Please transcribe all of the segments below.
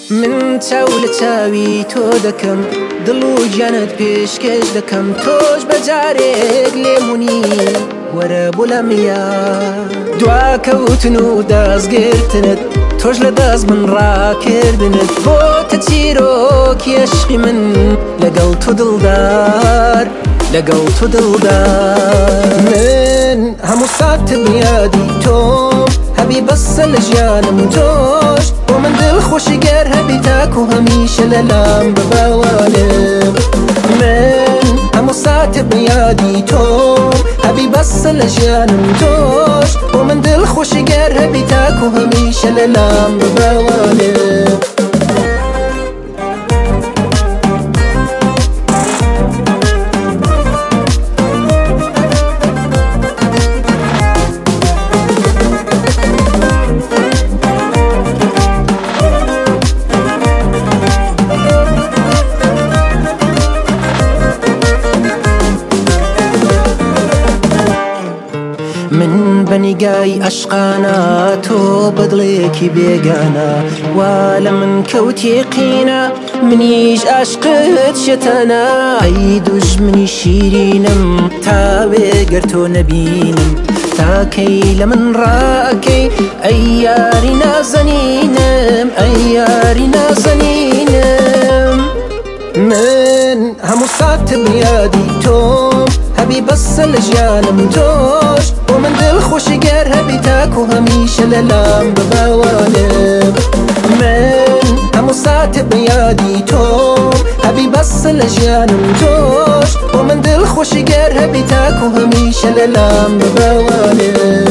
من چاو لە چاوی تۆ دەکەم دڵ و گیانت پێشکەش دەکەم تۆش بەجارێک لێمونی وەرە بۆ لەمیا دواکەوتن و دەستگرتنت تۆش لە دەست من ڕاکردنت بۆتە چیرۆکی عشقی من لەگەڵ تۆ دڵدار لەگەڵ تۆ دڵدار من هەموو ساتم یادی تۆم هەبی بەسە لە ژیانم تۆش بۆ من دڵخۆشی گەر هەبی تاکو هەمیشە لەلام بباوانم من هەموو ساتم یادی تۆم هەبی بەسە لە ژیانم تۆش بۆ من دڵخۆشی گەر هەبی تاکو هەمیشە لەلام بباوانم من بەنیگای عەشقانە تۆ بەدڵێکی بێگانە وا لە من کەوتی قینە منیش عاشقت شێتانە ئەی دوژمنی شیرینم تاوێ گەر تۆ نەبینم تاکەی لە من ڕاکەی ئەی یاری نازەنینم ئەی یاری نازەنینم من هەموو ساتم یادی تۆم هەبی بەسە لە ژیانم تۆش بۆ من دڵخۆشی گەر هەبی تاکو هەمیشە لەلام بباوانم من هەموو ساتم یادی تۆم هەبی بەسە لە ژیانم تۆش بۆ من دڵخۆشی گەر هەبی تاکو هەمیشە لەلام بباوانم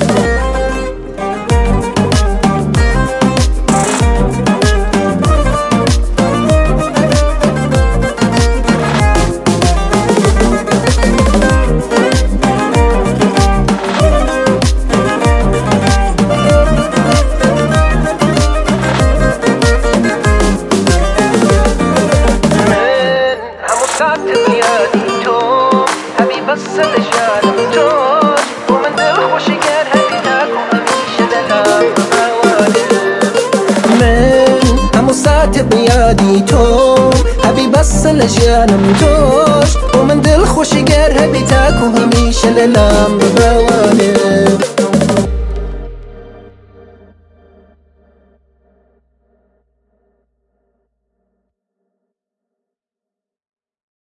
بەسە لە ژیانم تۆش بۆ من دڵخۆشی گەر هەبی تاکو هەمیشە لەلام بباوانم من هەموو ساتم یادی تۆم هەبی بەسە لە ژیانم تۆش بۆ من دڵخۆشی گەر هەبی تاکو هەمیشە لەلام بباوانم